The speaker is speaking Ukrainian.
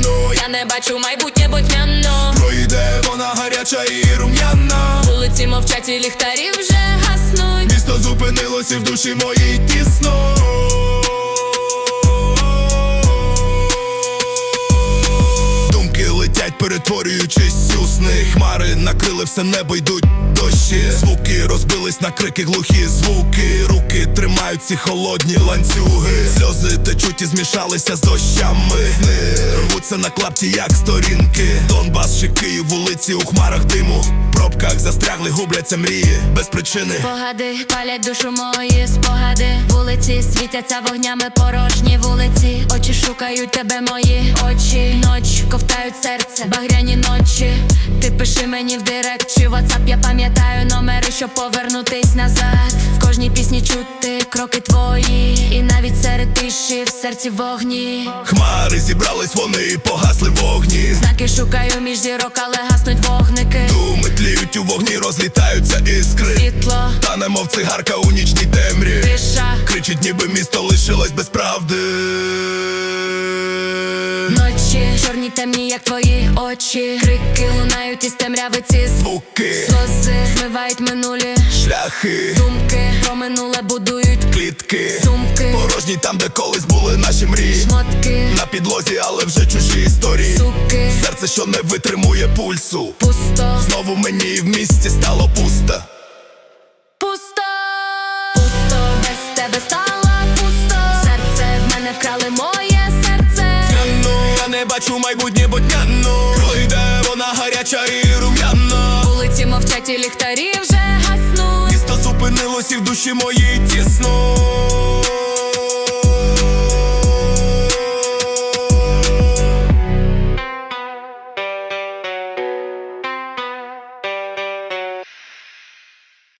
тьмяно. Я не бачу майбутнє, бо тьмяно. Пройде вона гаряча і рум'яна. Вулиці мовчать і ліхтарі вже гаснуть. Місто зупинилось і в душі моїй тісно. Думки летять, перетворюючись у сни. Хмари накрили все небо, йдуть дощі. Звуки розбились на крики, глухі звуки. Руки тримають ці холодні ланцюги. Сльози течуть і змішалися з дощами. Сни рвуться на клапті, як сторінки. Донбас, чи Київ, вулиці у хмарах диму. В пробках застрягли, губляться мрії без причини. Спогади палять душу мої спогади. Вулиці світяться вогнями, порожні вулиці. Очі шукають тебе, мої очі. Ноч ковтають серце, багряні ночі. Ти пиши мені в директ чи ватсап. Я пам'ятаю номери, щоб повернутись назад. В кожній пісні чути кроки твої. І навіть серед тиші в серці вогні. Хмари зібрались, вони погасли вогні. Знаки шукаю між зірок, але гаснуть вогники. Думи тліють у вогні, розлітаються іскри. Світло Та немов цигарка у нічній темрі. тиша. Кричить, ніби місто лишилось без правди. Ночі чорні темні, як твої очі. Крики лунають із темряви, ці Звуки, сльози змивають минулі шляхи, думки. Про минуле будують клітки. сумки. Порожні там, де колись були наші мрії. Шмотки, На підлозі, але вже чужі історії. суки. Серце, що не витримує пульсу. Пусто, Знову мені в місті стало пусто. пусто, пусто, без тебе стало пусто. Серце в мене вкрали, моє серце. Тьмяно, я не бачу майбутнє, бо тьмяно. Пройде вона гаряча і рум'яна. Вулиці мовчать і ліхтарі вже гаснуть. Місто зупинилось і в душі моїй тісно.